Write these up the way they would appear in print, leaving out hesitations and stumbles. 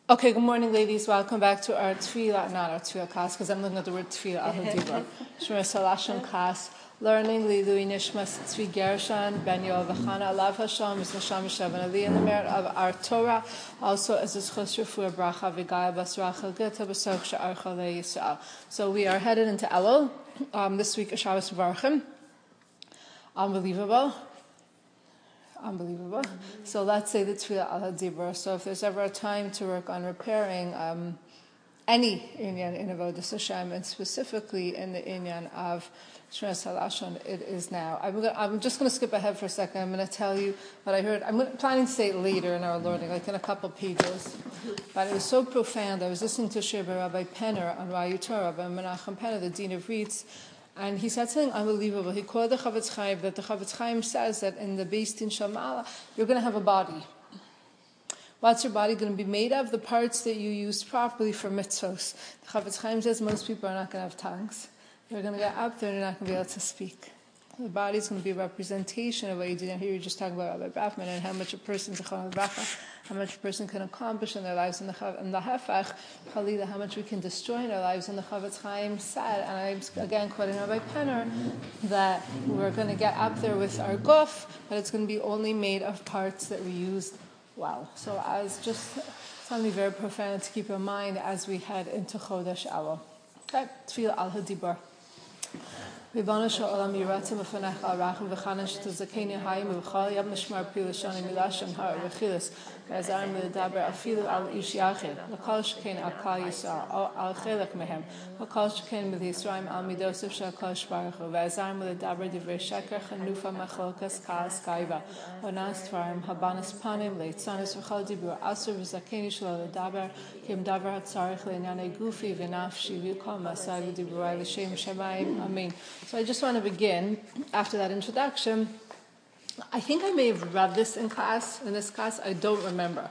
Okay, good morning, ladies. Welcome back to our Tefillah, not our Tefillah class, because I'm looking at the word Tefillah, Al-Hadibah. Shmir Salashon class, learning Lilu Nishmas Tzvi Gershon, Ben Yoel V'chana, Alav Hashem, is Nasham Shevan Ali, in the merit of our Torah, also as a Chos Refuah Bracha V'gaya Bas Rachel Gita B'Soch She'archa Yisrael. So we are headed into Elul. This week, Shabbos Varchim. Unbelievable. So let's say the Tefillah al-Hadibur. So if there's ever a time to work on repairing any inyan in Avodas Hashem, and specifically in the inyan of Shmir Salashon, it is now. I'm just going to skip ahead for a second. I'm going to tell you what I heard. I'm planning to say it later in our learning, like in a couple pages. But it was so profound. I was listening to Shir Rabbi Penner on Rayu Torah, Rabbi Menachem Penner, the Dean of Reitz, and he said something unbelievable. He quoted the Chavetz Chaim, that the Chavetz Chaim says that in the Beis Din Shamala, you're going to have a body. What's your body going to be made of? The parts that you used properly for mitzvos. The Chavetz Chaim says most people are not going to have tongues. They're going to get up there and they're not going to be able to speak. The body is going to be a representation of what you did. And here you're just talking about Rabbi Brafman and how much a person's a chol bracha, how much a person can accomplish in their lives in the Hefech, Chalila, how much we can destroy in our lives. And the Chavetz Chaim said, and I'm again quoting Rabbi Penner, that we're going to get up there with our guf, but it's going to be only made of parts that we used well. So as just something very profound to keep in mind as we head into Chodesh Elul. Okay, Tefillah al-Hadibur. Ribbono shel olam yiratzeh b'fanecha arachim v'chanan shetazakeni hayim v'chol yam nishmar pi l'shani milashem har v'chilas v'azarim l'daber afilu al ish yachid l'kol sheken al kal yisrael o al chelek mehem l'kol sheken b'yisrael al midosef shel kodesh baruch hu v'azarim l'daber divrei sheker chanufa machlokas kaas kaiva onas tvarim habanas panim leitzanis v'chol dibur asur v'zakeni shel l'daber kim davar hatzarich le'nyanei gufi v'nafshi v'kol masai v'diburai l'shem shemayim. Amen. So I just want to begin, after that introduction. I think I may have read this in this class, I don't remember.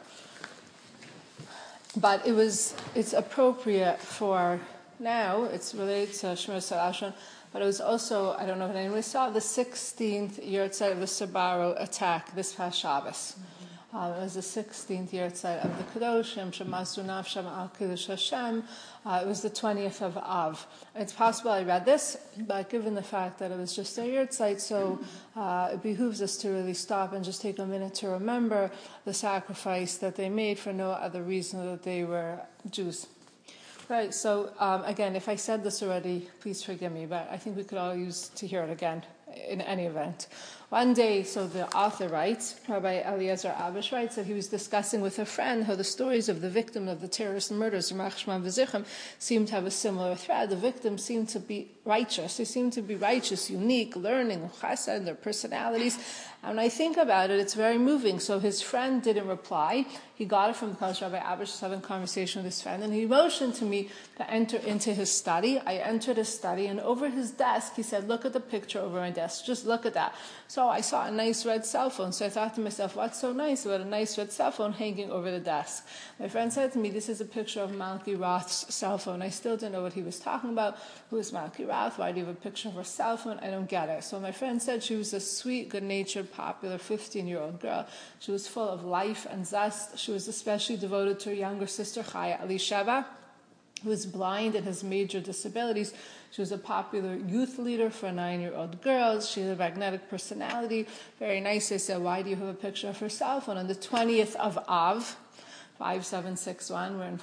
But it's appropriate for now, it's related to Shmir Salashon, but it was also, I don't know if anyone saw, the 16th Yahrzeit of the Sbarro attack this past Shabbos. It was the 16th Yahrzeit of the Kedoshim, Shemasu Nafsham Al Kiddush Hashem. It was the 20th of Av. It's possible I read this, but given the fact that it was just a Yahrzeit, so it behooves us to really stop and just take a minute to remember the sacrifice that they made for no other reason than that they were Jews. Right, so again, if I said this already, please forgive me, but I think we could all use to hear it again in any event. One day, so the author writes, Rabbi Eliezer Abish writes that he was discussing with a friend how the stories of the victim of the terrorist murders, Yimach Shmam V'Zichram, seemed to have a similar thread. The victims seemed to be righteous. They seemed to be righteous, unique, learning, chesed, their personalities. And when I think about it, it's very moving. So his friend didn't reply. He got it from the college. Rabbi Abish was having a conversation with his friend, and he motioned to me to enter into his study. I entered his study, and over his desk, he said, "Look at the picture over my desk. Just look at that." So I saw a nice red cell phone. So I thought to myself, what's so nice about a nice red cell phone hanging over the desk? My friend said to me, this is a picture of Malki Roth's cell phone. I still didn't know what he was talking about. Who is Malki Roth? Why do you have a picture of her cell phone? I don't get it. So my friend said she was a sweet, good-natured, popular 15-year-old girl. She was full of life and zest. She was especially devoted to her younger sister, Chaya Elisheva, who is blind and has major disabilities. She was a popular youth leader for 9-year-old girls. She had a magnetic personality. Very nice. I said, why do you have a picture of her cell phone? On the 20th of Av, 5761, we're in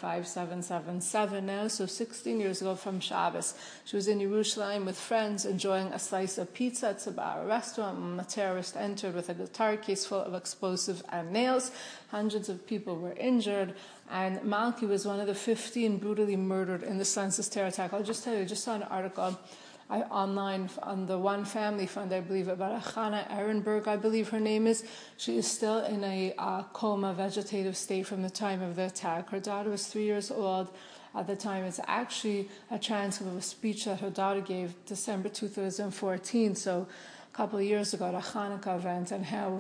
5777 now, so 16 years ago from Shabbos. She was in Yerushalayim with friends enjoying a slice of pizza at Sbarro restaurant when a terrorist entered with a guitar case full of explosives and nails. Hundreds of people were injured, and Malki was one of the 15 brutally murdered in the census terror attack. I'll just tell you, I just saw an article online on the One Family Fund, I believe, about Hannah Ehrenberg, I believe her name is. She is still in a coma, vegetative state from the time of the attack. Her daughter was 3 years old at the time. It's actually a transcript of a speech that her daughter gave December 2014, so a couple of years ago at a Hanukkah event, and how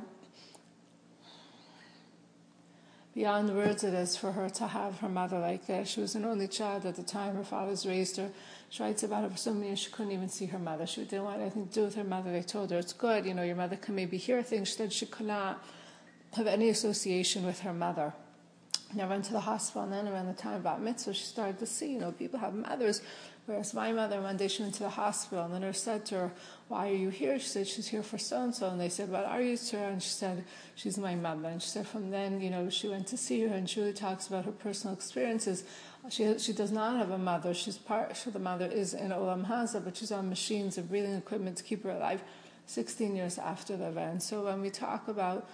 beyond words it is for her to have her mother like this. She was an only child at the time. Her fathers raised her. She writes about it for so many years she couldn't even see her mother. She didn't want anything to do with her mother. They told her, it's good, your mother can maybe hear things. She said she could not have any association with her mother. I went to the hospital, and then around the time of bat mitzvah, she started to see, people have mothers. Whereas my mother, one day she went to the hospital, and the nurse said to her, "Why are you here?" She said, "She's here for so-and-so." And they said, "What are you to her?" And she said, "She's my mother." And she said from then, she went to see her, and she really talks about her personal experiences. She does not have a mother. The mother is in Olam Haza, but she's on machines and breathing equipment to keep her alive 16 years after the event. So when we talk about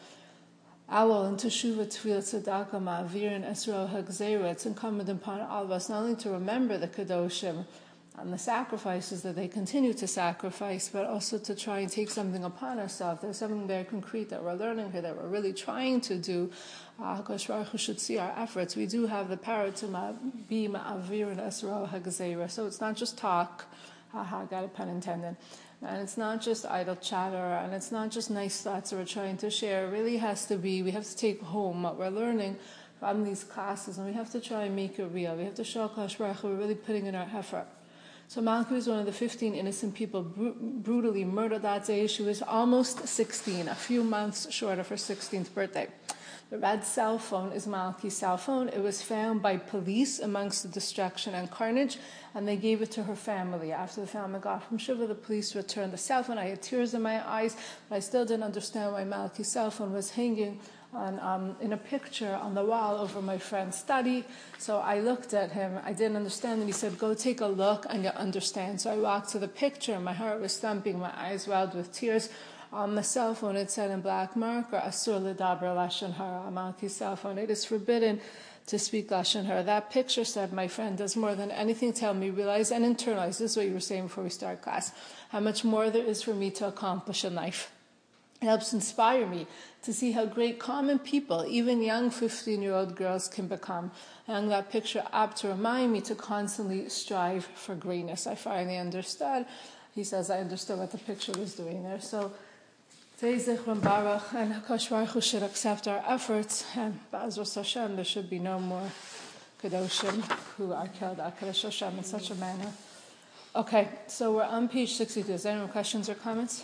Awol and Teshuvah Tefillah Tzedakah Ma'avir and Esrog HaGzeira, it's incumbent upon all of us not only to remember the Kedoshim and the sacrifices that they continue to sacrifice, but also to try and take something upon ourselves. There's something very concrete that we're learning here, that we're really trying to do. HaKadosh Baruch Hu should see our efforts. We do have the power to be Ma'avir and Esrog HaGzeira. So it's not just talk, got a pun intended. And it's not just idle chatter, and it's not just nice thoughts that we're trying to share. It really has to be, we have to take home what we're learning from these classes, and we have to try and make it real. We have to show HaKadosh Baruch Hu we're really putting in our effort. So Malki was one of the 15 innocent people brutally murdered that day. She was almost 16, a few months short of her 16th birthday. The red cell phone is Malki's cell phone. It was found by police amongst the destruction and carnage, and they gave it to her family. After the family got from Shiva, the police returned the cell phone. I had tears in my eyes, but I still didn't understand why Malki's cell phone was hanging in a picture on the wall over my friend's study. So I looked at him. I didn't understand, and he said, "Go take a look and you'll understand." So I walked to the picture, and my heart was thumping, my eyes welled with tears. On the cell phone, it said in black marker, "Asur ledaber lashon hara." On Malki's cell phone, it is forbidden to speak lashon hara. That picture said, "My friend does more than anything to help me realize and internalize." This is what you were saying before we start class. How much more there is for me to accomplish in life. It helps inspire me to see how great common people, even young 15-year-old girls, can become. I hung that picture up to remind me to constantly strive for greatness. I finally understood. He says, I understood what the picture was doing there. So today's Zichron Baruch, and HaKadosh Baruch Hu should accept our efforts, and Ba'ezras Hashem, there should be no more Kedoshim who are killed at Kedosh Hashem in such a manner. Okay, so we're on page 62. Is there any questions or comments?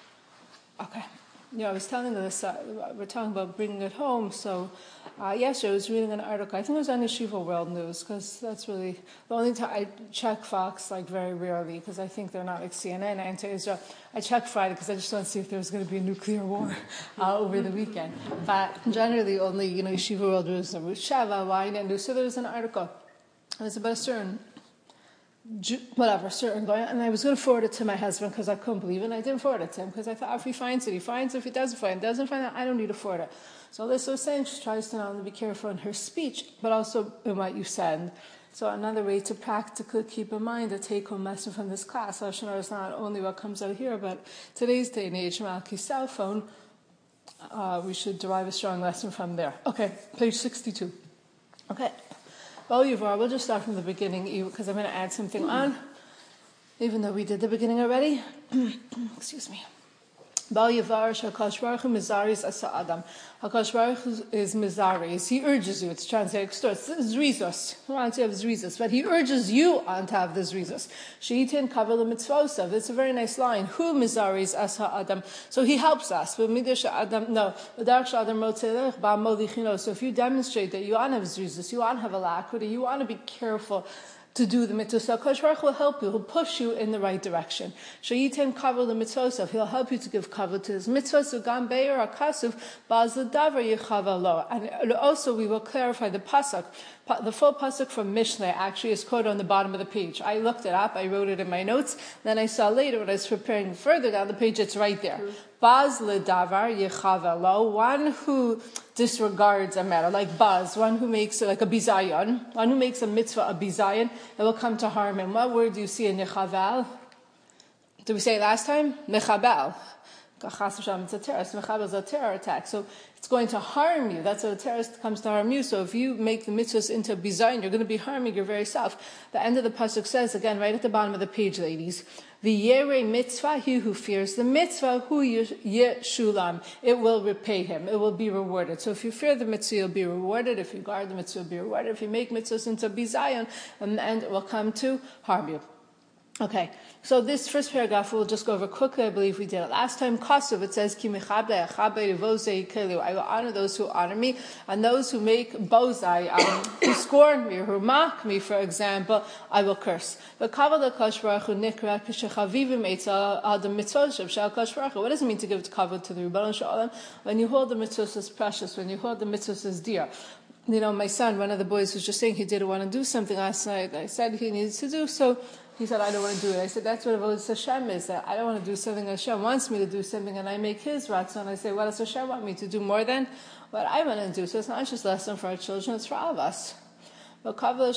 Okay. I was telling this, we're talking about bringing it home. So yesterday I was reading an article, I think it was on Yeshiva World News, because that's really the only time I check Fox, very rarely, because I think they're not like CNN, anti-Israel. I check Friday because I just want to see if there was going to be a nuclear war over the weekend. But generally only, Yeshiva World News, Ruth Sheva, Ynet News. So there was an article, and it's about a certain going, and I was going to forward it to my husband because I couldn't believe it, and I didn't forward it to him because I thought if he finds it, he finds it. If he doesn't find it, I don't need to forward it. So Alyssa was saying she tries to not only be careful in her speech, but also in what you send. So another way to practically keep in mind the take-home lesson from this class, Lashon Hara is not only what comes out here, but today's day and age, Malki's cell phone, we should derive a strong lesson from there. Okay, page 62. Okay. Well, we'll just start from the beginning because I'm going to add something on, even though we did the beginning already. Excuse me. Bal Yavar HaKadosh Baruch Hu Mizaris Asa Adam. HaKadosh Baruch Hu is Mizaris. He urges you. It's translated extorts. Zrizos. He wants you to have Zrizos. But he urges you on to have the Zrizos. She'itin kavel mitzvosav. It's a very nice line. Hu Mizaris Asa Adam. So he helps us. But Midash Adam, no. So if you demonstrate that you want to have Zrizos, you want to have alacrity, you want to be careful to do the mitzvah, so HaKadosh Baruch Hu will help you. He'll push you in the right direction. Shayitem kavod the mitzvah. He'll help you to give kavod to his mitzvah. So gam beir akasuv baz l'davar yichava lo. And also we will clarify the pasuk. The full pasuk from Mishnah actually is quoted on the bottom of the page. I looked it up. I wrote it in my notes. Then I saw later when I was preparing further down the page, it's right there. Baz l'davar yichava lo. One who disregards a matter, like baz, one who makes it like a bizayon, one who makes a mitzvah a bizayon, it will come to harm him. What word do you see in nechavel? Did we say it last time? Nechabel. It's a terrorist. Mechabel is a terror attack. So it's going to harm you. That's how a terrorist comes to harm you. So if you make the mitzvahs into bizayon, you're going to be harming your very self. The end of the pasuk says, again, right at the bottom of the page, ladies, V'yere mitzvah, he who fears the mitzvah, hu yeshulam, it will repay him, it will be rewarded. So if you fear the mitzvah, you'll be rewarded. If you guard the mitzvah, you'll be rewarded. If you make mitzvahs into bizayon, and it will come to harm you. Okay, so this first paragraph we'll just go over quickly. I believe we did it last time. Kasuv, it says, Ki mechabde achabe revozei kelu. I will honor those who honor me, and those who make bozai, who scorn me, or who mock me, for example, I will curse. But kavod HaKadosh Baruch Hu nikra k'shechavivim eitza adam mitzvot shel HaKadosh Baruch Hu. What does it mean to give kavod to the Rebbeinu Shalom? When you hold the mitzvot as precious, when you hold the mitzvot as dear. You know, my son, one of the boys, was just saying he didn't want to do something last night. I said he needed to do so. He said, I don't want to do it. I said, that's what Avodas Hashem is. That I don't want to do something. Hashem wants me to do something, and I make His ratzon. I say, what does Hashem want me to do more than what I want to do? So it's not just a lesson for our children, it's for all of us. It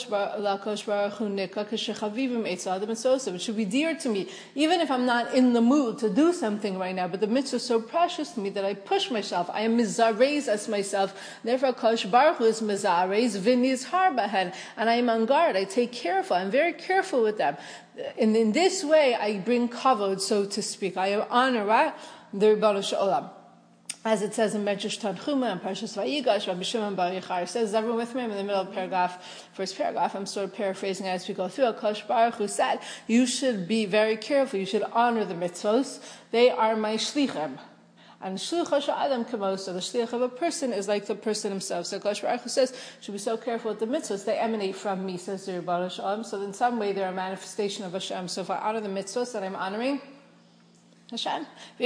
should be dear to me, even if I'm not in the mood to do something right now. But the mitzvah is so precious to me that I push myself. I am mizarez as myself. Therefore, Kadosh Baruch Hu is mizarez v'niz harbahen, and I am on guard. I take careful. I'm very careful with them. And in this way, I bring kavod, so to speak. I honor the Rebbeinu Shalom. As it says in Medrash Tanchuma and Parshas Vayigash, Rabbi Shimon Bar Yochai says, is everyone with me? I'm in the middle of the paragraph, first paragraph. I'm sort of paraphrasing as we go through. HaKadosh Baruch Hu said, you should be very careful. You should honor the mitzvos. They are my shlichim. And shlucha sha'adam kamo, so the shliach of a person is like the person himself. So HaKadosh Baruch Hu says, you should be so careful with the mitzvos. They emanate from me, says the Rebbeinu Shalom. So in some way, they're a manifestation of Hashem. So if I honor the mitzvos, then I'm honoring Hashem.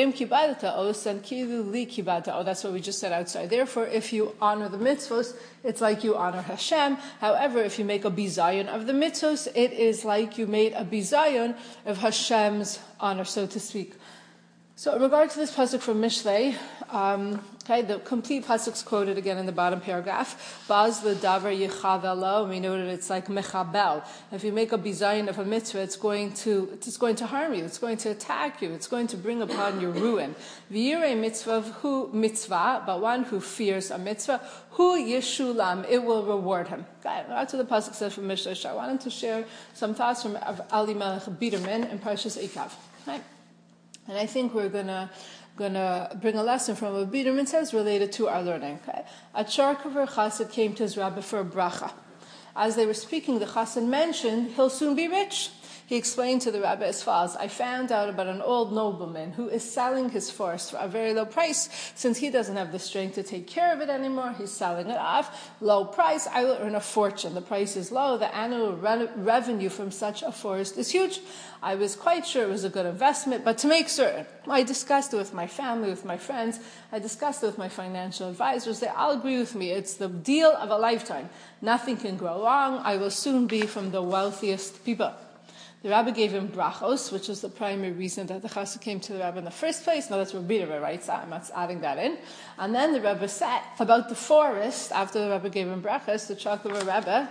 That's what we just said outside. Therefore, if you honor the mitzvos, it's like you honor Hashem. However, if you make a bizayon of the mitzvos, it is like you made a bizayon of Hashem's honor, so to speak. So in regard to this pasuk from Mishlei, the complete pasuk's quoted again in the bottom paragraph. Baz l'davar yichavelo. We know that it's like mechabel. If you make a bizayin of a mitzvah, it's going to harm you. It's going to attack you. It's going to bring upon your ruin. V'yirei mitzvah hu mitzvah, but one who fears a mitzvah, hu yeshulam, it will reward him. That's what the pasuk says from Mishlei. I wanted to share some thoughts from Elimelech Biderman in Parshas Eikav. Right? And I think we're gonna bring a lesson from what Biderman says related to our learning. Okay? A Charkover Chassid came to his rabbi for a bracha. As they were speaking, the Chassid mentioned he'll soon be rich. He explained to the rabbi as follows: I found out about an old nobleman who is selling his forest for a very low price. Since he doesn't have the strength to take care of it anymore, he's selling it off. Low price, I will earn a fortune. The price is low. The annual revenue from such a forest is huge. I was quite sure it was a good investment, but to make certain, I discussed it with my family, with my friends. I discussed it with my financial advisors. They all agree with me. It's the deal of a lifetime. Nothing can go wrong. I will soon be from the wealthiest people. The rabbi gave him brachos, which is the primary reason that the chassid came to the rabbi in the first place. Now that's what Biderman writes. I'm not adding that in. And then the rabbi said about the forest, after the rabbi gave him brachos, the Charkover Rebbe,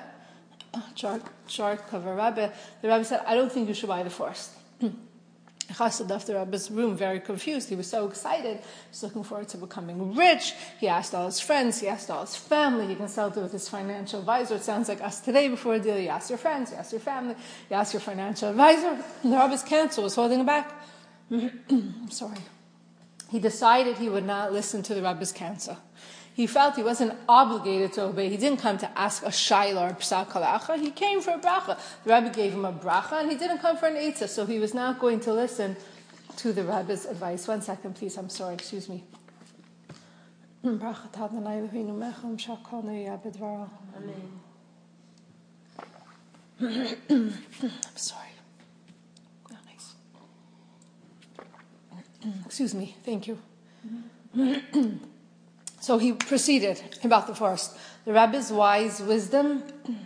the rabbi said, I don't think you should buy the forest. Chassid left the rabbi's room very confused. He was so excited. He's looking forward to becoming rich. He asked all his friends. He asked all his family. He consulted with his financial advisor. It sounds like us today before a deal. You ask your friends. You ask your family. You ask your financial advisor. And the rabbi's counsel was holding him back. I'm sorry. He decided he would not listen to the rabbi's counsel. He felt he wasn't obligated to obey. He didn't come to ask a shayla or psak halacha. He came for a bracha. The rabbi gave him a bracha, and he didn't come for an eitzah, so he was not going to listen to the rabbi's advice. 1 second, please. I'm sorry. Excuse me. I'm sorry. Oh, nice. Excuse me. Thank you. So he proceeded about the forest. The rabbi's wise wisdom.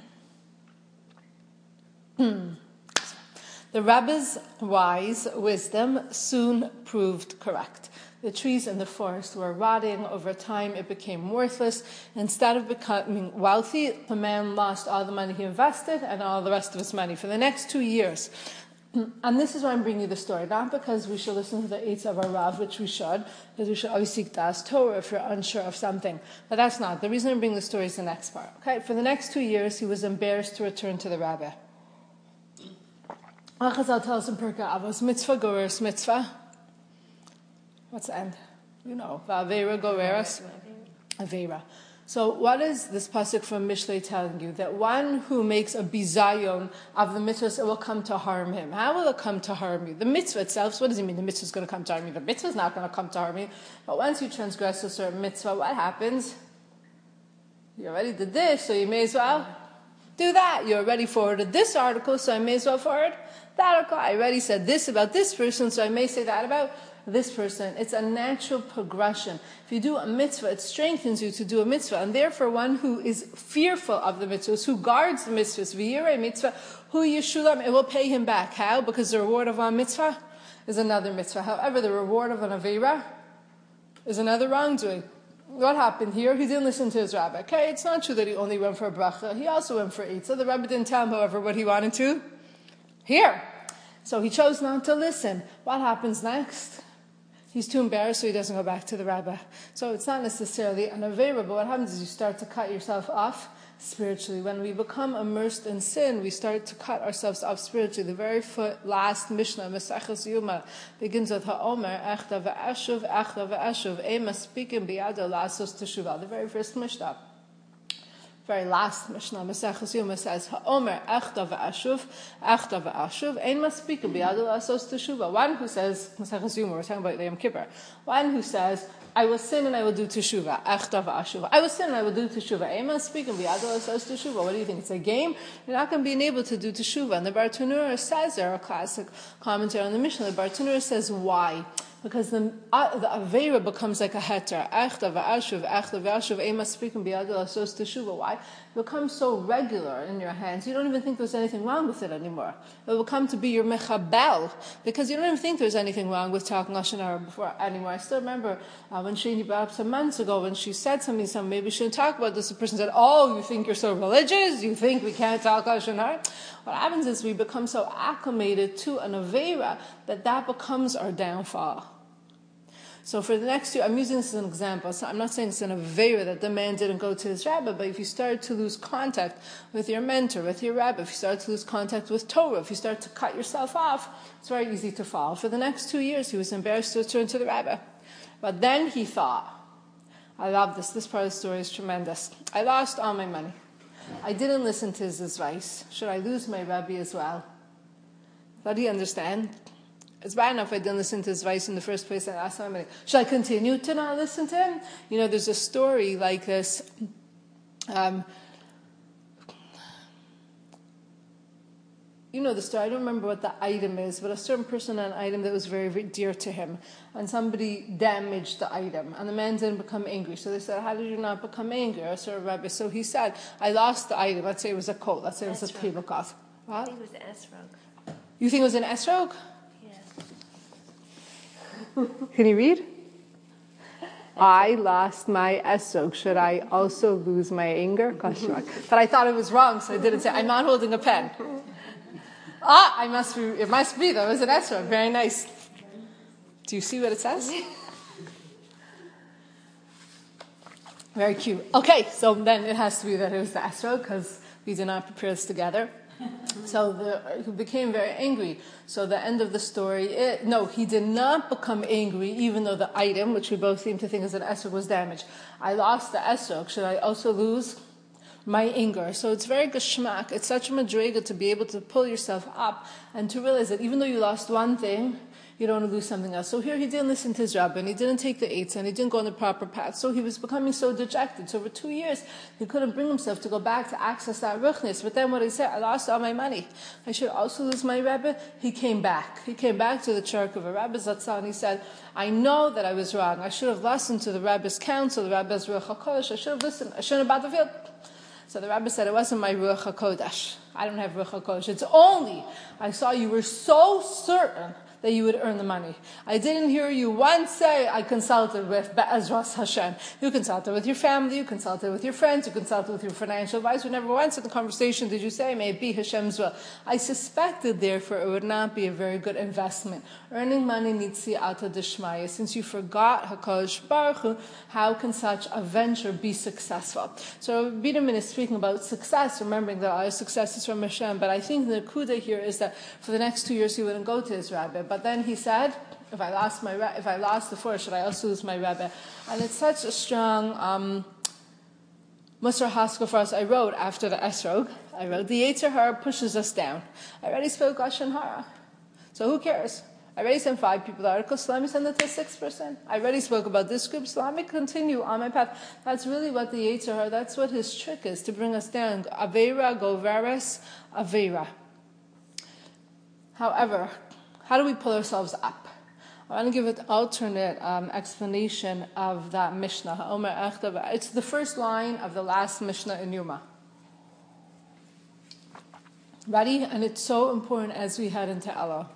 The rabbi's wise wisdom soon proved correct. The trees in the forest were rotting. Over time, it became worthless. Instead of becoming wealthy, the man lost all the money he invested and all the rest of his money for the next 2 years. And this is why I'm bringing you the story, not because we should listen to the eitzah of our Rav, which we should, because we should always seek to ask Torah if you're unsure of something. But that's not. The reason I'm bringing the story is the next part. Okay, for the next 2 years, he was embarrassed to return to the rabbi. Chazal tells in Pirkei Avos, mitzvah goreres mitzvah. What's the end? You know, va'avera goreres avera. So what is this pasuk from Mishlei telling you? That one who makes a bizayon of the mitzvahs, it will come to harm him. How will it come to harm you? The mitzvah itself, so what does it mean the mitzvah is going to come to harm you? The mitzvah is not going to come to harm you. But once you transgress a certain mitzvah, what happens? You already did this, so you may as well do that. You already forwarded this article, so I may as well forward that article. I already said this about this person, so I may say that about this person. It's a natural progression. If you do a mitzvah, it strengthens you to do a mitzvah. And therefore, one who is fearful of the mitzvahs, who guards the mitzvahs, v'yirei mitzvah, hu yeshulam, it will pay him back. How? Because the reward of a mitzvah is another mitzvah. However, the reward of an avera is another wrongdoing. What happened here? He didn't listen to his rabbi. Okay, it's not true that he only went for a bracha. He also went for eitzah. The rabbi didn't tell him, however, what he wanted to hear. So he chose not to listen. What happens next? He's too embarrassed, so he doesn't go back to the rabbi. So it's not necessarily an avera, but what happens is you start to cut yourself off spiritually. When we become immersed in sin, we start to cut ourselves off spiritually. The very last Mishnah, Maseches Yuma, begins with Ha'omer, Echta ve'eshuv, Ema speaking biyado la'asos teshuvah. The very first Mishnah. Very last Mishnah, Maseches Yuma, says, Ha'omer, Echta ve'eshuv, Ema speaking biyado la'asos teshuvah. One who says, Maseches Yuma, we're talking about Yom Kippur. One who says, I will sin and I will do teshuvah. Echta ve'ashuv. I will sin and I will do teshuvah. Ema speaking biyado la'asos teshuvah. What do you think? It's a game? You're not going to be able to do teshuvah. And the Bartanura says there, a classic commentary on the Mishnah, the Bartanura says, why? Because the avera becomes like a heter. Echta ve'ashuv, ema speaking biyado la'asos teshuvah. Why? It becomes so regular in your hands, you don't even think there's anything wrong with it anymore. It will come to be your mechabel, because you don't even think there's anything wrong with talking Lashon Hara before anymore. I still remember when Shani brought up some months ago, when she said something, maybe we shouldn't talk about this. The person said, oh, you think you're so religious? You think we can't talk Lashon Hara? What happens is we become so acclimated to an avera that becomes our downfall. So for the next year, I'm using this as an example. So I'm not saying it's an avera that the man didn't go to his rabbi, but if you start to lose contact with your mentor, with your rabbi, if you start to lose contact with Torah, if you start to cut yourself off, it's very easy to fall. For the next 2 years, he was embarrassed to return to the rabbi. But then he thought, I love this. This part of the story is tremendous. I lost all my money. I didn't listen to his advice. Should I lose my rabbi as well? But do you understand? It's bad enough I didn't listen to his advice in the first place and I asked him, should I continue to not listen to him? You know, there's a story like this. You know the story. I don't remember what the item is, but a certain person had an item that was very, very dear to him. And somebody damaged the item. And the man didn't become angry. So they said, how did you not become angry? Or sort of rabbi. So he said, I lost the item. Let's say it was a coat. Let's say it was a tablecloth. What? I think it was an esrog. You think it was an esrog? Yeah. Can you read? I lost my esrog. Should I also lose my anger? But I thought it was wrong, so I didn't say. I'm not holding a pen. It must be. That was an esrog. Very nice. Do you see what it says? Very cute. Okay, so then it has to be that it was the esrog because we did not prepare this together. So he became very angry. So the end of the story, he did not become angry, even though the item, which we both seem to think is an esrog, was damaged. I lost the esrog. Should I also lose my anger? So it's very geschmack. It's such a madrega to be able to pull yourself up and to realize that even though you lost one thing, you don't want to lose something else. So here he didn't listen to his rabbi, and he didn't take the eitzah, and he didn't go on the proper path. So he was becoming so dejected. So for 2 years, he couldn't bring himself to go back to access that ruchnis. But then what he said, I lost all my money. I should also lose my rabbi. He came back. He came back to the church of a rabbi Zatzal, and he said, I know that I was wrong. I should have listened to the rabbi's counsel, the rabbi's Ruach HaKodesh. I should have listened. I shouldn't have bought the field. So the rabbi said, it wasn't my Ruach HaKodesh. I don't have Ruach HaKodesh. It's only I saw you were so certain that you would earn the money. I didn't hear you once say, I consulted with Be'ezras Hashem. You consulted with your family, you consulted with your friends, you consulted with your financial advisor. Never once in the conversation did you say, may it be Hashem's will. I suspected, therefore, it would not be a very good investment. Earning money needs siyata d'shmaya. Since you forgot HaKadosh Baruch Hu, how can such a venture be successful? So Biderman is speaking about success, remembering that our success is from Hashem. But I think the kuda here is that for the next 2 years he wouldn't go to his rabbi. But then he said, if I lost the forest, should I also lose my rabbi? And it's such a strong Musar Haskell for us, I wrote after the Esrog, the Yetzer Hara pushes us down. I already spoke Lashon Hara. So who cares? I already sent 5 people the article, so let me send it to 6%. I already spoke about this group, so let me continue on my path. That's really what the Yetzer Hara, that's what his trick is, to bring us down. Aveira, Goveres, Aveira. However, how do we pull ourselves up? I want to give an alternate explanation of that Mishnah. It's the first line of the last Mishnah in Yuma. Ready? And it's so important as we head into Elul.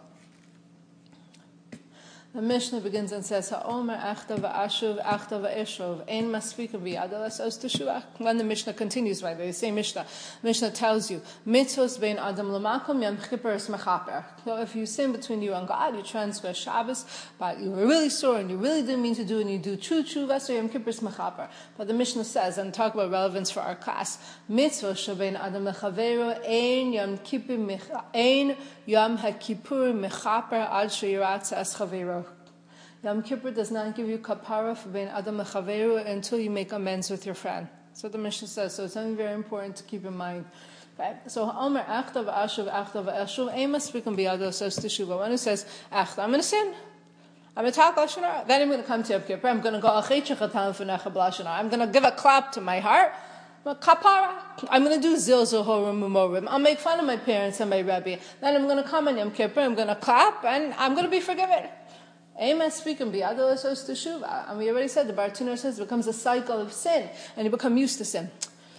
The Mishnah begins and says, "Ha'omer echta va'ashuv echta va'eshuv ein masfikim biyado lasos teshuva." When the Mishnah continues, by the same Mishnah tells you, "Mitzvos bein adam l'makom yom kippur es mechaper." So if you sin between you and God, you transgress Shabbos, but you were really sore and you really didn't mean to do, and you do true tshuva, so yom kippur es mechaper. But the Mishnah says, and talk about relevance for our class, "Mitzvos shebein adam lechaveru ein yom kippur ein yom hakippur mechaper ad sheyiratz es chaveru." Yom Kippur does not give you kapara for being adam lechaveru until you make amends with your friend. So the Mishnah says. So it's something very important to keep in mind. Okay? So Omer achta v'ashuv achta v'ashuv ein masfikim biyado sos teshuva. One who says achta, I'm going to sin. I'm going to talk Lashon Hara. Then I'm going to come to Yom Kippur. I'm going to go achetcha chatan v'necha b'Lashon Hara. I'm going to give a clap to my heart. Kapara. I'm going to do zilzul horim umorim. I'll make fun of my parents and my Rebbe. Then I'm going to come on Yom Kippur. I'm going to clap and I'm going to be forgiven. And we already said, the Bartuner says it becomes a cycle of sin, and you become used to sin.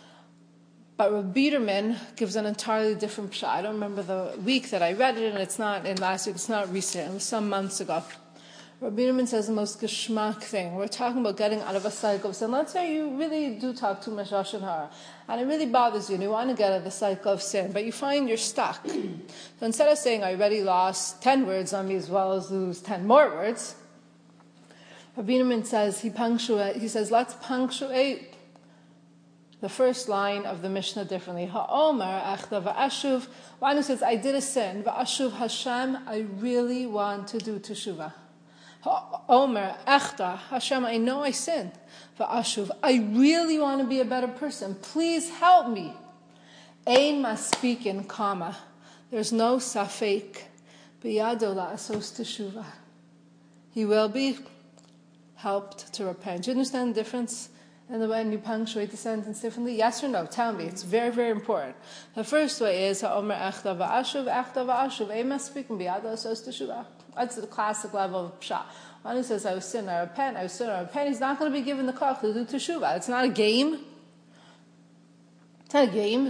But Rabbi Biederman gives an entirely different pshat. I don't remember the week that I read it, and it's not in last week, it's not recent, it was some months ago. Rabbi Biederman says the most geschmack thing. We're talking about getting out of a cycle of sin. Let's say you really do talk too much Lashon Hara, and it really bothers you, and you want to get out of the cycle of sin, but you find you're stuck. So instead of saying, I already lost 10 words on me as well as lose 10 more words, Rabbi Biederman says, he says, let's punctuate the first line of the Mishnah differently. Ha'omer echta va'ashuv. One who says, I did a sin. Va'ashuv Hashem, I really want to do teshuvah. Omer, echta, Hashem, I know I sinned. Va'ashuv, I really want to be a better person. Please help me. Ein maspikin, comma. There's no safek. Biyado la'asos teshuva. He will be helped to repent. Do you understand the difference in the way you punctuate the sentence differently? Yes or no? Tell me. It's very, very important. The first way is Omer echta va'ashuv, ein maspikin, biyado la'asos teshuva. That's the classic level of pshat. One who says, I was sin, I repent, he's not going to be given the koch to do teshuvah. It's not a game. It's not a game.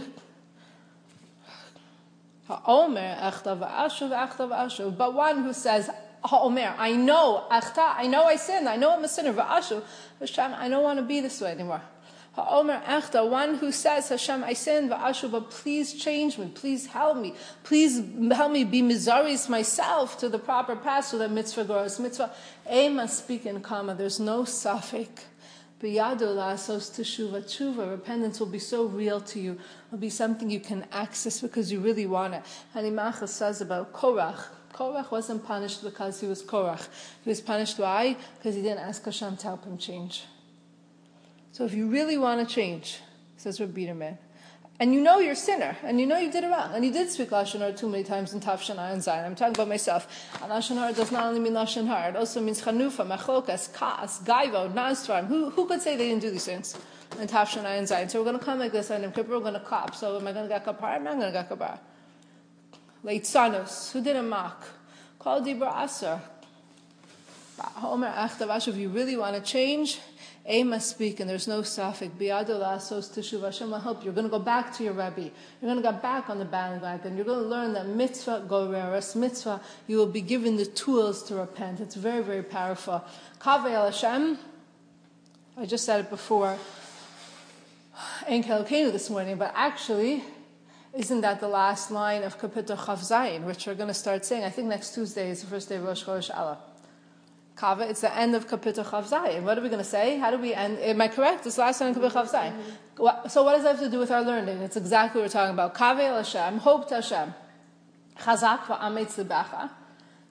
Ha'omer, echta va'ashuv. But one who says, ha'omer, I know, echta, I know I sinned, I know I'm a sinner, va'ashuv, Hashem, I don't want to be this way anymore. Ha'omer echta, one who says, Hashem, I sinned, va'ashuv, but please change me, please help me be mizaris myself to the proper path, so that mitzvah grows. Mitzvah, ema speak in comma, there's no safek. Biyado la'asos teshuva, repentance will be so real to you, will be something you can access because you really want it. Hanimachas says about Korach wasn't punished because he was Korach. He was punished why? Because he didn't ask Hashem to help him change. So if you really want to change, says Rabbi Biederman, and you know you're a sinner, and you know you did it wrong, and you did speak Lashon Hara too many times in Tafshan and Zayin. I'm talking about myself. And Lashon Hara does not only mean Lashon Hara, it also means Chanufa, Machokas, Kaas, Gaivo, Naztram. Who could say they didn't do these things in Tafshan and Zayin? So we're going to come like this, and in Kippur we're going to clap. So am I going to get kapar? I'm not going to get kapar. Leitzanos, who didn't mock? Kol Dibra Aser. Homer Achtav, if you really want to change, Ema speak, and there's no safek. Biyado la'asos teshuva. Hashem will help you. You're going to go back to your Rebbe. You're going to go back on the bandwagon. You're going to learn that mitzvah goreres, mitzvah, you will be given the tools to repent. It's very, very powerful. Kaveh el Hashem. I just said it before. Ein Kelokenu this morning, but actually, isn't that the last line of Kapitel Chav Zayin, which we're going to start saying? I think next Tuesday is the first day of Rosh Chodesh Elul. Kava, it's the end of Kapitel Chav Zayin. What are we going to say? How do we end? Am I correct? It's the last line of Kapitel Chav Zayin. So what does that have to do with our learning? It's exactly what we're talking about. Kaveh el Hashem, hope to Hashem. Chazak va'ametz lebecha.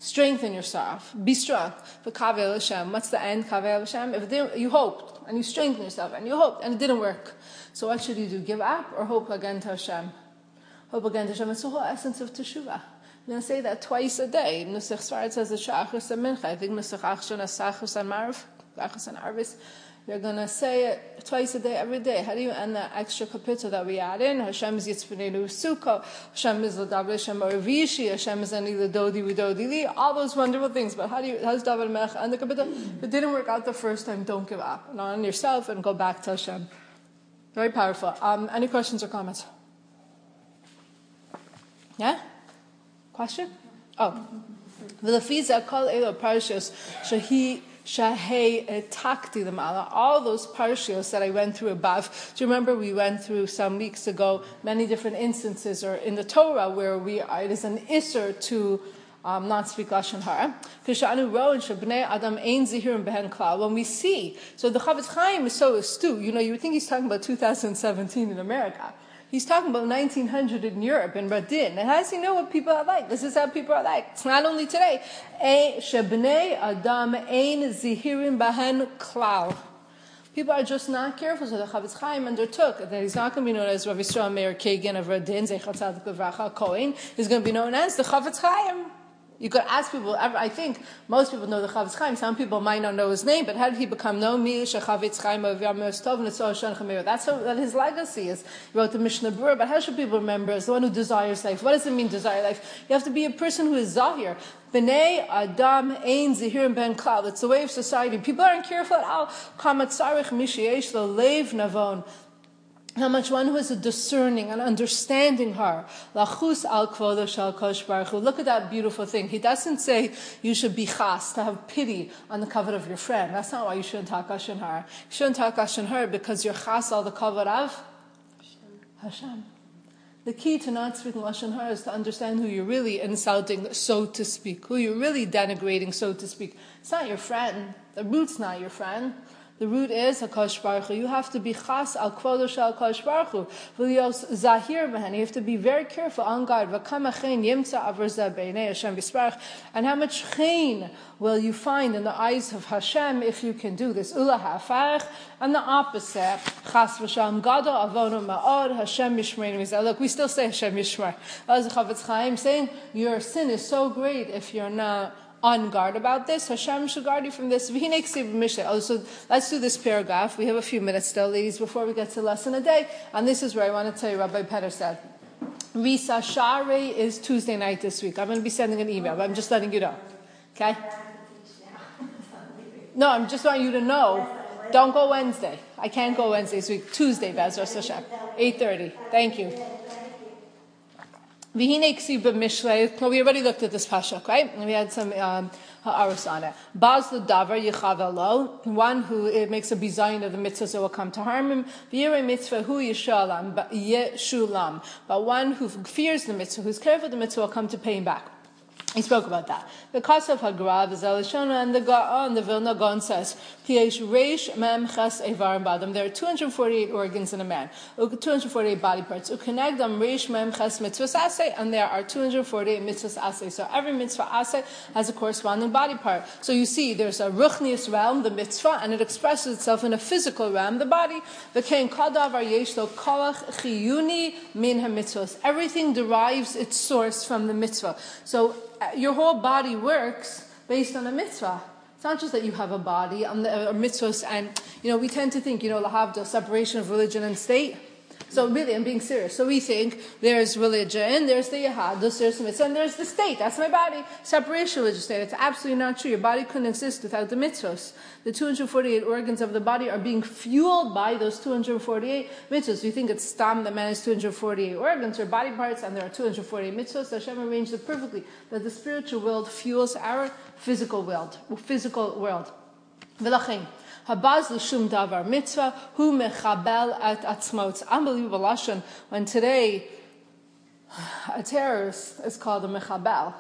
Strengthen yourself. Be strong. But Kavel Hashem, what's the end? Kavel Hashem. If it didn't, you hoped and you strengthened yourself and you hoped and it didn't work. So what should you do? Give up or hope again to Hashem? Hope again to Hashem. It's the whole essence of Teshuvah. I'm going to say that twice a day. Nusach Svarad says the Shachris and Mincha. I think Nusach Achshon Asachus and Marv, Achus and Arvis. You're going to say it twice a day, every day. How do you end the extra capital that we add in? Hashem is Yitzvunenu Sukkah. Hashem is L'David Hashem Oravishi. Hashem is Ani L'Dodi V'Dodi Li. All those wonderful things. But how's David Melech end the capital? If it didn't work out the first time, don't give up. Not on yourself and go back to Hashem. Very powerful. Any questions or comments? Yeah? Question? Oh. V'lefiza kol elo parshos shahei takti l'mala. All those parshios that I went through above. Do you remember we went through some weeks ago many different instances or in the Torah where it is an isser to not speak Lashon Hara. When we see, so the Chavetz Chaim is so astute. You would think he's talking about 2017 in America. He's talking about 1900 in Europe, in Radin. And how does he know what people are like? This is how people are like. It's not only today. Adam ein zihirim bahen klal. People are just not careful. So the Chavetz Chaim undertook that he's not going to be known as Rav Yisrael Meir Kagan of Radin, Zeichat Tzadik Levracha Kohen. He's going to be known as the Chavetz Chaim. You could ask people, I think most people know the Chavetz Chaim. Some people might not know his name, but how did he become known? That's what his legacy is. He wrote the Mishnah Berurah, but how should people remember? As the one who desires life. What does it mean, desire life? You have to be a person who is Zahir. B'nei Adam ein Zihirim ben Klal. It's the way of society. People aren't careful at all. Kamatzarich mishiesh lo leiv navon. How much one who is a discerning and understanding her. Lachus al kvodo shel kosh baruch hu. Look at that beautiful thing. He doesn't say you should be chas, to have pity on the kavod of your friend. That's not why you shouldn't talk Lashon Hara. You shouldn't talk Lashon Hara because you're chas al the kavod of Hashem. The key to not speaking Lashon Hara is to understand who you're really insulting, so to speak. Who you're really denigrating, so to speak. It's not your friend. The root's not your friend. The root is HaKadosh Baruch Hu. You have to be chas al kvodo shel HaKadosh Baruch Hu. V'lios zahir b'hen. You have to be very careful, on guard. V'kama chen yimtza avar zeh b'nei Hashem v'sparach. And how much chen will you find in the eyes of Hashem if you can do this? Ula ha'farach. And the opposite. Chas v'shalom gadol avono ma'od Hashem yishmereinu mizeh. Look, we still say Hashem yishmer. As the Chavetz Chaim saying, your sin is so great if you're not on guard about this. Hashem should guard you from this. So let's do this paragraph. We have a few minutes still, ladies, before we get to lesson a day. And this is where I want to tell you, Rabbi Peter said, Risa Share is Tuesday night this week. I'm going to be sending an email, but I'm just letting you know. Okay? No, I'm just wanting you to know. Don't go Wednesday. I can't go Wednesday this week. Tuesday, Bezras Hashem. 8:30. Thank you. We already looked at this pashuk, right? And we had some ha'aros on it. Baz l'davar yichavelo, one who makes a bizayin of the mitzvahs that will come to harm him. V'yirei mitzvah hu yeshulam, but one who fears the mitzvah, who's careful the mitzvah, will come to pay him back. He spoke about that. Because of Hagrav is Elishona, and the Gaon, the Vilna Gaon says, Piesh Reish Mem Ches Eivarim Badam. There are 248 organs in a man, 248 body parts. Ukenegdam Reish Mem Ches Mitzvahs Asay, and there are 248 Mitzvahs Asay. So every Mitzvah Asay has a corresponding body part. So you see, there's a Ruchnius realm, the Mitzvah, and it expresses itself in a physical realm, the body. The Kein Kadavar Yeshlo Kolach Chiyuni Min HaMitzvahs. Everything derives its source from the Mitzvah. So your whole body works based on a mitzvah. It's not just that you have a body on the mitzvahs, and we tend to think lahavdil, separation of religion and state. So really, I'm being serious. So we think there's religion, there's the yahadus, there's the mitzvah, and there's the state. That's my body. Separation of religious state. It's absolutely not true. Your body couldn't exist without the mitzvahs. The 248 organs of the body are being fueled by those 248 mitzvahs. You think it's stam that man has 248 organs or body parts, and there are 248 mitzvahs. Hashem arranged it perfectly that the spiritual world fuels our physical world. V'lachin. Habaz l'shum davar mitzvah hu mechabel at atzmo. It's unbelievable lashon when today a terrorist is called a mechabel,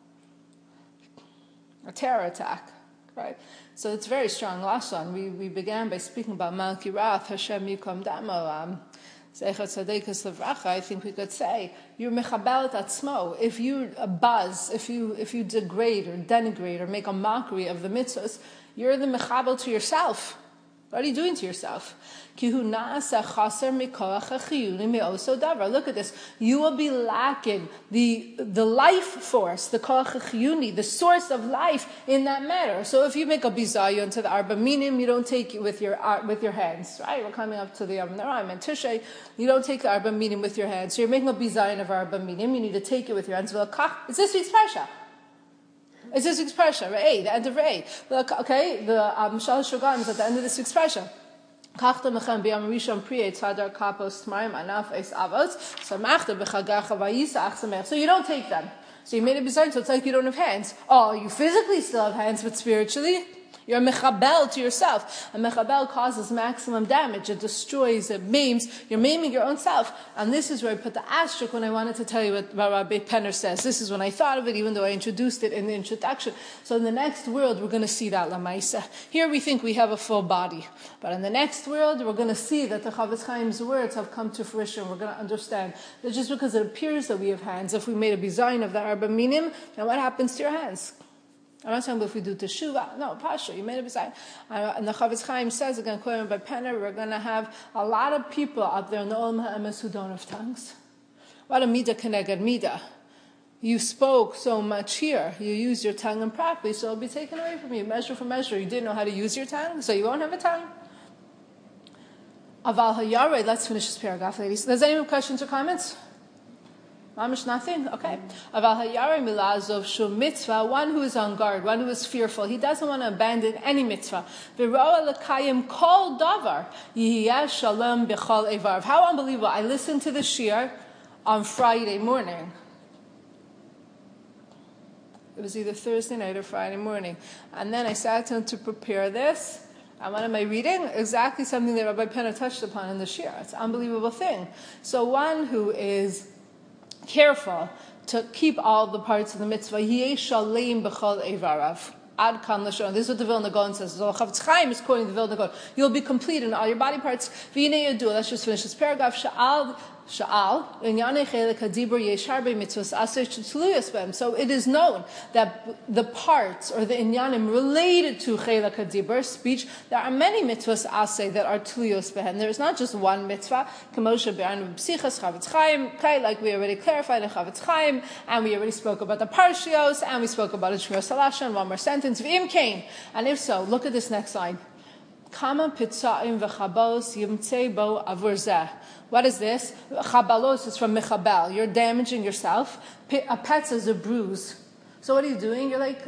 a terror attack, right? So it's very strong lashon. We began by speaking about Malki Rath, Hashem Yikom Damo, I think we could say you're mechabel atzmo. If you buzz, if you degrade or denigrate or make a mockery of the mitzvahs, you're the mechabel to yourself. What are you doing to yourself? Look at this. You will be lacking the life force, the koach chiyuni, the source of life in that matter. So if you make a bizayon to the arba minim, you don't take it with your hands. Right? We're coming up to the Naraim and Tishrei. You don't take the arba minim with your hands. So you're making a bizayon of arba minim. You need to take it with your hands. It's this week's parsha. It's this week's parsha, Re'eh, the end of Re'eh. Look, okay, the Shalosh Shogan is at the end of this week's parsha. Kachta mechem b'yam rishon priye tzadar kapos tmarim anaf es avos samachta b'chagacha vayisa achsamech. So you don't take them. So you made a bizarre, so it's like you don't have hands. Oh, you physically still have hands, but spiritually, you're a mechabel to yourself. A mechabel causes maximum damage. It destroys, it maims. You're maiming your own self. And this is where I put the asterisk when I wanted to tell you what Rabbi Penner says. This is when I thought of it, even though I introduced it in the introduction. So in the next world, we're going to see that Lamaisa. Here we think we have a full body. But in the next world, we're going to see that the Chavetz Chaim's words have come to fruition. We're going to understand that just because it appears that we have hands, if we made a bizayin of the Arba Minim, then what happens to your hands? I'm not saying if we do teshuva. No, pasha, you made a beside. And the Chavetz Chaim says, again, quoted by Penner, we're going to have a lot of people out there in the Olam HaEmes who don't have tongues. What a midah keneged midah. You spoke so much here. You used your tongue improperly, so it'll be taken away from you, measure for measure. You didn't know how to use your tongue, so you won't have a tongue. Aval hayare, let's finish this paragraph, ladies. Does anyone have questions or comments? Mamish nothing? Okay. Aval hayare milazov shum mitzvah, one who is on guard, one who is fearful. He doesn't want to abandon any mitzvah. V'roa l'kayim kol davar yihiyeh shalom b'chol evarv. How unbelievable. I listened to the shiur on Friday morning. It was either Thursday night or Friday morning. And then I sat down to prepare this. And what am I reading? Exactly something that Rabbi Penner touched upon in the shiur. It's an unbelievable thing. So one who is careful to keep all the parts of the mitzvah, Yeh shalem b'chol evarav. Ad kan lashon. This is what the Vilna Gaon says. So Chavetz Chaim is quoting the Vilna Gaon. You'll be complete in all your body parts. V'yinei yadu. Let's just finish this paragraph. Sha'al inyanei chelek hadibur yesh harbe mitzvos aser shetuluyos b'hem. So it is known that the parts or the inyanim related to chelek hadibur, speech, there are many mitzvos aser that are tuluyos b'hem. There is not just one mitzvah. Kamosha be'anu b'psichas Chavetz Chaim, like we already clarified in Chavetz Chaim, and we already spoke about the parshios, and we spoke about Shmiras Halashan. One more sentence. V'im kain. And if so, look at this next line. Kama pitza'im v'chabos yimtzei bo avur zeh. What is this? Chabalos is from mechabel. You're damaging yourself. A petza is a bruise. So what are you doing? You're like,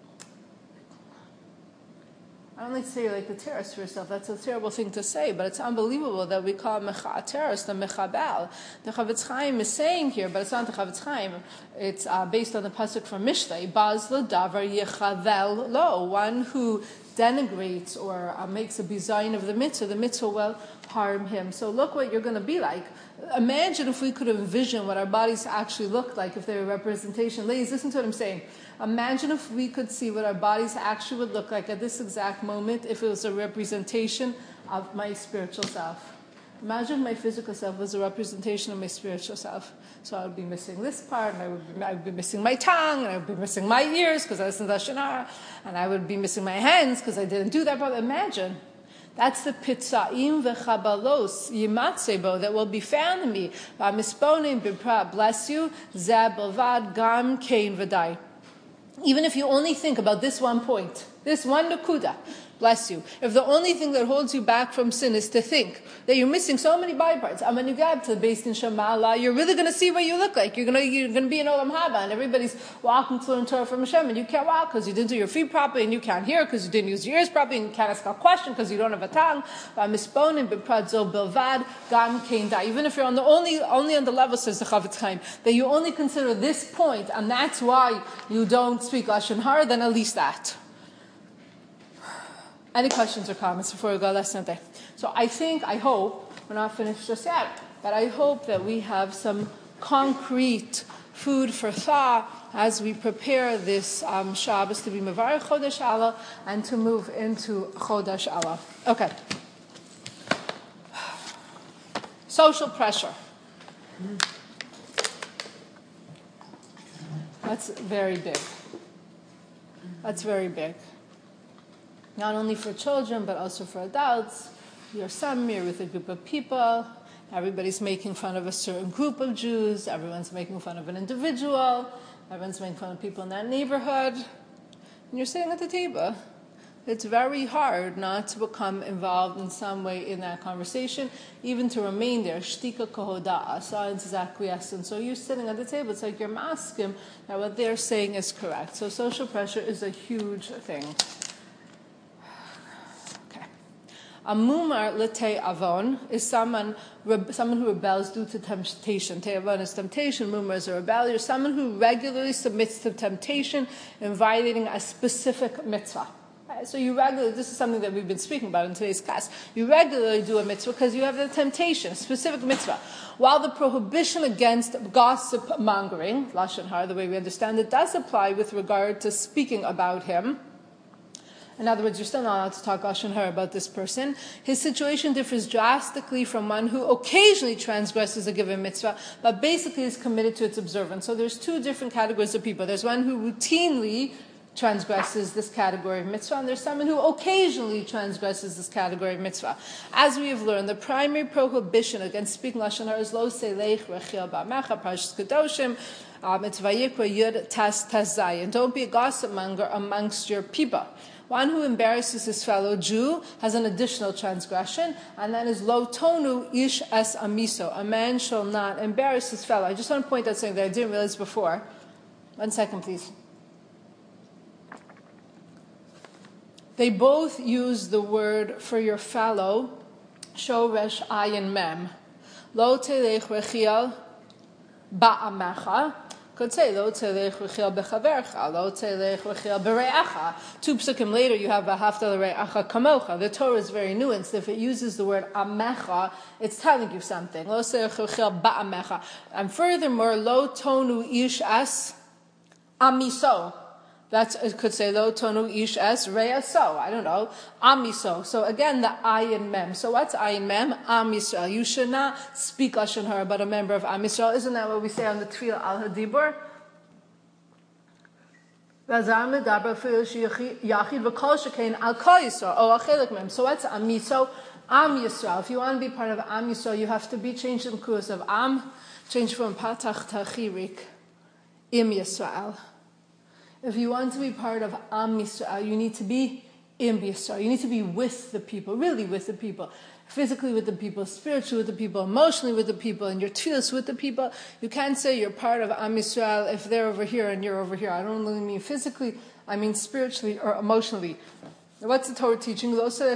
I don't like to say you're like the terrorist for yourself. That's a terrible thing to say, but it's unbelievable that we call a terrorist a mechabel. The Chavetz Chaim is saying here, but it's not the Chavetz Chaim. It's based on the pasuk from Mishlei. Baz lo davar yechavel lo. One who denigrates or makes a bizayin of the mitzvah will harm him. So look what you're going to be like. Imagine if we could envision what our bodies actually look like if they were representation. Ladies, listen to what I'm saying. Imagine if we could see what our bodies actually would look like at this exact moment if it was a representation of my spiritual self. Imagine my physical self was a representation of my spiritual self. So I would be missing this part, and I would be missing my tongue, and I would be missing my ears because I listened to Shana, and I would be missing my hands because I didn't do that. But imagine. That's the pitza'im v'chabalos yimatzebo that will be found in me. V'amisponim b'pra, bless you, zeh bilvad gam kein v'dai. Even if you only think about this one point, this one nakuda, bless you. If the only thing that holds you back from sin is to think that you're missing so many body parts, and when you get to the Beis Din Shemala, you're really going to see what you look like. You're going to be in Olam Haba, and everybody's walking to learn Torah from Hashem, and you can't walk because you didn't do your feet properly, and you can't hear because you didn't use your ears properly, and you can't ask a question because you don't have a tongue. Even if you're only on the level, says the Chavetz Chaim, that you only consider this point, and that's why you don't speak Lashon Hara, then at least that. Any questions or comments before we go lesson day? So I hope, we're not finished just yet, but I hope that we have some concrete food for thought as we prepare this Shabbos to be Mevarech Chodesh Elul and to move into Chodesh Elul. Okay. Social pressure. That's very big. That's very big. Not only for children, but also for adults. You're with a group of people. Everybody's making fun of a certain group of Jews. Everyone's making fun of an individual. Everyone's making fun of people in that neighborhood. And you're sitting at the table. It's very hard not to become involved in some way in that conversation, even to remain there. Shtika kohoda'a, silence is acquiescence. So you're sitting at the table. It's like you're masking that what they're saying is correct. So social pressure is a huge thing. A mumar l'tei avon is someone who rebels due to temptation. Tei avon is temptation, mumar is a rebel. You're someone who regularly submits to temptation in violating a specific mitzvah. So this is something that we've been speaking about in today's class. You regularly do a mitzvah because you have the temptation, a specific mitzvah. While the prohibition against gossip mongering, lashon hara, the way we understand it, does apply with regard to speaking about him. In other words, you're still not allowed to talk lashon hara about this person. His situation differs drastically from one who occasionally transgresses a given mitzvah, but basically is committed to its observance. So there's two different categories of people. There's one who routinely transgresses this category of mitzvah, and there's someone who occasionally transgresses this category of mitzvah. As we have learned, the primary prohibition against speaking lashon hara is lo selech rechiel ba'amecha, Parshas Kedoshim, it's Vayikra Yud Tas Zayin. Don't be a gossip monger amongst your people. One who embarrasses his fellow Jew has an additional transgression, and that is lo tonu ish es amiso. A man shall not embarrass his fellow. I just want to point out something that I didn't realize before. 1 second, please. They both use the word for your fellow, shoresh ayin mem. Lo telech rechiel ba'amecha. Could say lo telech rechiel bechavercha, lo telech rechiel bere'acha. 2 psukim later, you have v'ahavta l're'acha kamocha. The Torah is very nuanced. If it uses the word amecha, it's telling you something. Lo telech rechiel ba'amecha. And furthermore, lo tonu ish as amiso. It could say lo tonu ish es re'aso. I don't know. Amiso. So again, the ayin mem. So what's ayin mem? Am Yisrael. You should not speak lashon hara about a member of Am Yisrael. Isn't that what we say on the Tefillah al Hadibur? So what's Amiso? Am Yisrael. If you want to be part of Am Yisrael, you have to be changed in kurs of Am, change from Patach Tachirik, Im Yisrael. If you want to be part of Am Yisrael, you need to be Im Yisrael. You need to be with the people, really with the people. Physically with the people, spiritually with the people, emotionally with the people, and your tefillos with the people. You can't say you're part of Am Yisrael if they're over here and you're over here. I don't really mean physically, I mean spiritually or emotionally. What's the Torah teaching?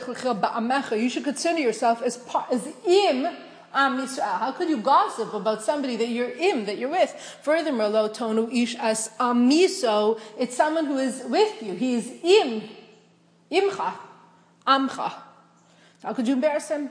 You should consider yourself as Im Am Yisrael. How could you gossip about somebody that you're that you're with? Furthermore, lo tonu ish as amiso, it's someone who is with you. He is imcha, amcha. How could you embarrass him?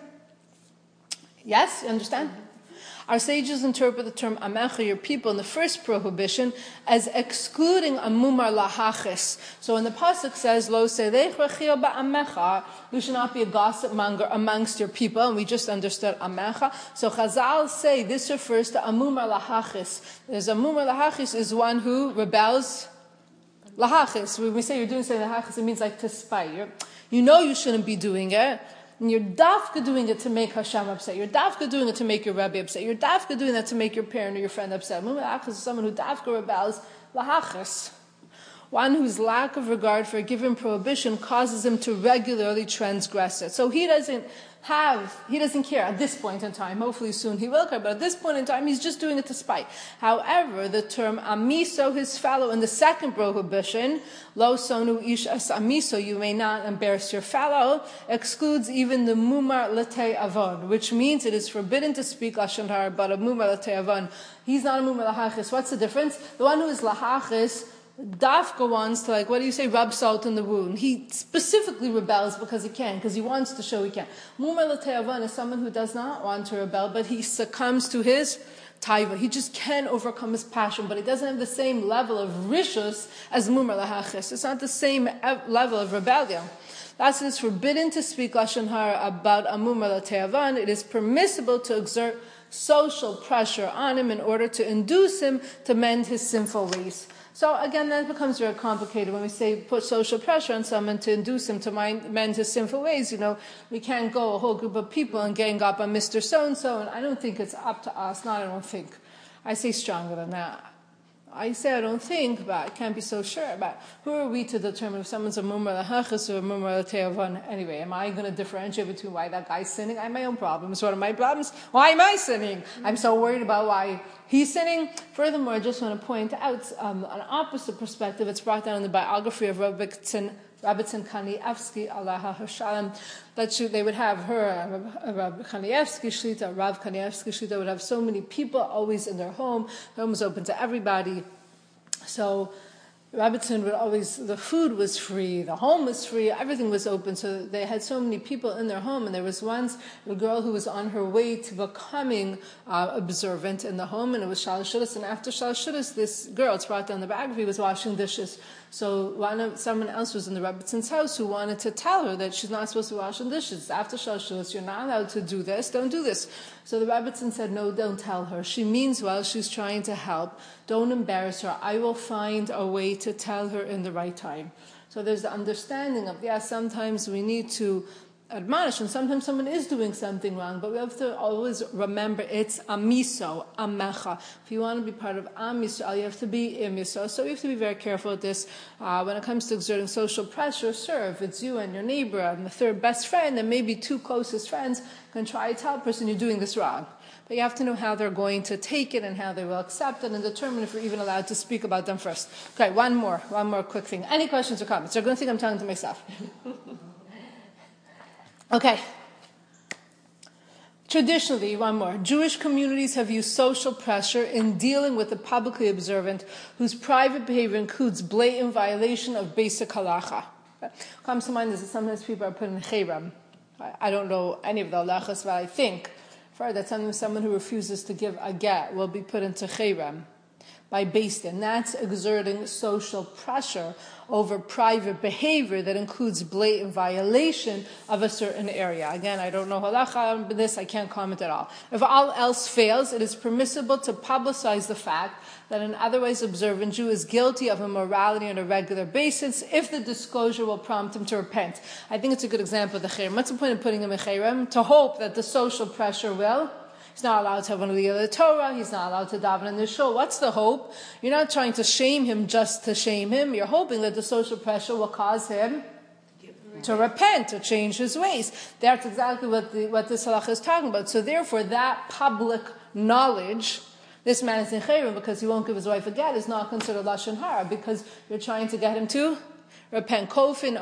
Yes, you understand? Our sages interpret the term amecha, your people, in the first prohibition as excluding a mumar lahachis. So when the pasuk says, lo selech rechiel ba'amecha, you should not be a gossip monger amongst your people, and we just understood amecha. So Chazal say this refers to a mumar lahachis. There's a mumar lahachis is one who rebels lahachis. When we say you're doing something lahachis, it means like to spite. You know you shouldn't be doing it. And you're dafka doing it to make Hashem upset. You're dafka doing it to make your Rebbe upset. You're dafka doing that to make your parent or your friend upset. Mumar is someone who dafka rebels lahachis. One whose lack of regard for a given prohibition causes him to regularly transgress it. So he doesn't care at this point in time. Hopefully soon he will care, but at this point in time, he's just doing it to spite. However, the term amiso, his fellow, in the second prohibition, lo sonu ish as amiso, you may not embarrass your fellow, excludes even the mumar l'tei avon, which means it is forbidden to speak lashon hara about a mumar l'tei avon. He's not a mumar lahachis. What's the difference? The one who is lahachis dafka wants to, rub salt in the wound. He specifically rebels because he can, because he wants to show he can. Mumar l'tei avon is someone who does not want to rebel, but he succumbs to his taiva. He just can overcome his passion, but he doesn't have the same level of rishus as mumar lahachis. It's not the same level of rebellion. That's it is forbidden to speak lashon hara about a mumar lateavan. It is permissible to exert social pressure on him in order to induce him to mend his sinful ways. So again, that becomes very complicated when we say put social pressure on someone to induce him to mend his sinful ways. We can't go a whole group of people and gang up on Mr. So-and-so, and I don't think it's up to us. I don't think. I say stronger than that. I say I don't think, but I can't be so sure. But who are we to determine if someone's a mumar lahachas or a mumar lateavan? Anyway, am I going to differentiate between why that guy's sinning? I have my own problems. What are my problems? Why am I sinning? I'm so worried about why he's sinning. Furthermore, I just want to point out an opposite perspective. It's brought down in the biography of Rebbetzin Kanievsky, Allah HaShalom, that they would have her, Rav Kanievsky Shlita, Rav Kanievsky Shlita would have so many people always in their home. Their home was open to everybody. So Rebbetzin would always, the food was free, the home was free, everything was open. So they had so many people in their home. And there was once a girl who was on her way to becoming observant in the home, and it was Shalosh Shudas. And after Shalosh Shudas, this girl, it's brought down the biography, was washing dishes. So someone else was in the Rebbetzins house who wanted to tell her that she's not supposed to wash the dishes. After Shalosh Shudas, you're not allowed to do this, don't do this. So the Rebbetzin said, no, don't tell her. She means well, she's trying to help. Don't embarrass her. I will find a way to tell her in the right time. So there's the understanding of, sometimes we need to admonish, and sometimes someone is doing something wrong, but we have to always remember it's amiso, amecha. If you want to be part of Am Yisrael, you have to be im Yisrael. So you have to be very careful with this. When it comes to exerting social pressure, sure, if it's you and your neighbor and the third best friend and maybe two closest friends can try to tell a person you're doing this wrong. But you have to know how they're going to take it and how they will accept it and determine if you're even allowed to speak about them first. Okay, one more quick thing. Any questions or comments? They're going to think I'm talking to myself. Okay. Traditionally, one more. Jewish communities have used social pressure in dealing with the publicly observant whose private behavior includes blatant violation of basic halacha. Comes to mind is that sometimes people are put in chayram. I don't know any of the halachas, but I think that sometimes someone who refuses to give a get will be put into chayram by Beis Din. That's exerting social pressure over private behavior that includes blatant violation of a certain area. Again, I don't know halacha on this, I can't comment at all. If all else fails, it is permissible to publicize the fact that an otherwise observant Jew is guilty of immorality on a regular basis if the disclosure will prompt him to repent. I think it's a good example of the chayrim. What's the point of putting him in chayrim? To hope that the social pressure will. He's not allowed to have one of the Torah. He's not allowed to daven in the shul. What's the hope? You're not trying to shame him just to shame him. You're hoping that the social pressure will cause him to repent, to change his ways. That's exactly what this halakha is talking about. So therefore, that public knowledge, this man is in chayrim because he won't give his wife a get, is not considered lashon hara because you're trying to get him to repent. Kofin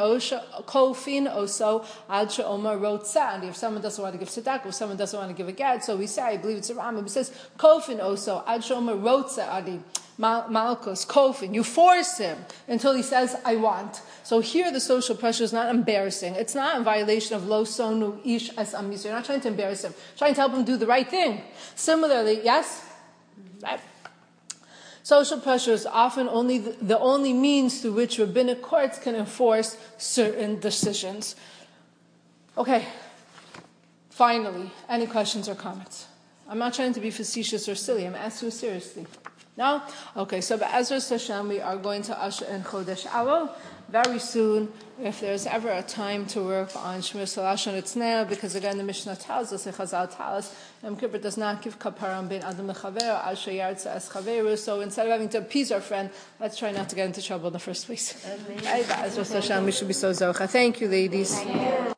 oso ad she'omar rotza. And if someone doesn't want to give tzedakah, if someone doesn't want to give a get, so we say, I believe it's a Rambam, it says, Kofin oso ad she'omar rotza adi malkos kofin. You force him until he says, I want. So here the social pressure is not embarrassing. It's not in violation of lo sonu ish as am yisrael. You're not trying to embarrass him. You're trying to help him do the right thing. Similarly, yes? Right. Social pressure is often the only means through which rabbinic courts can enforce certain decisions. Okay, finally, any questions or comments? I'm not trying to be facetious or silly. I'm asking you seriously. No? Okay, so Be'ezras Hashem, we are going to usher in Chodesh Elul very soon. If there's ever a time to work on Shmir Salashon, it's now, because again the Mishnah tells us, the Chazal tells us, Yom Kippur does not give kapara ben adam lechaver, al sheyartza es chaveru. So instead of having to appease our friend, let's try not to get into trouble in the first place. Right? Be'ezras Hashem, we should be so zocha. Thank you, ladies. Thank you.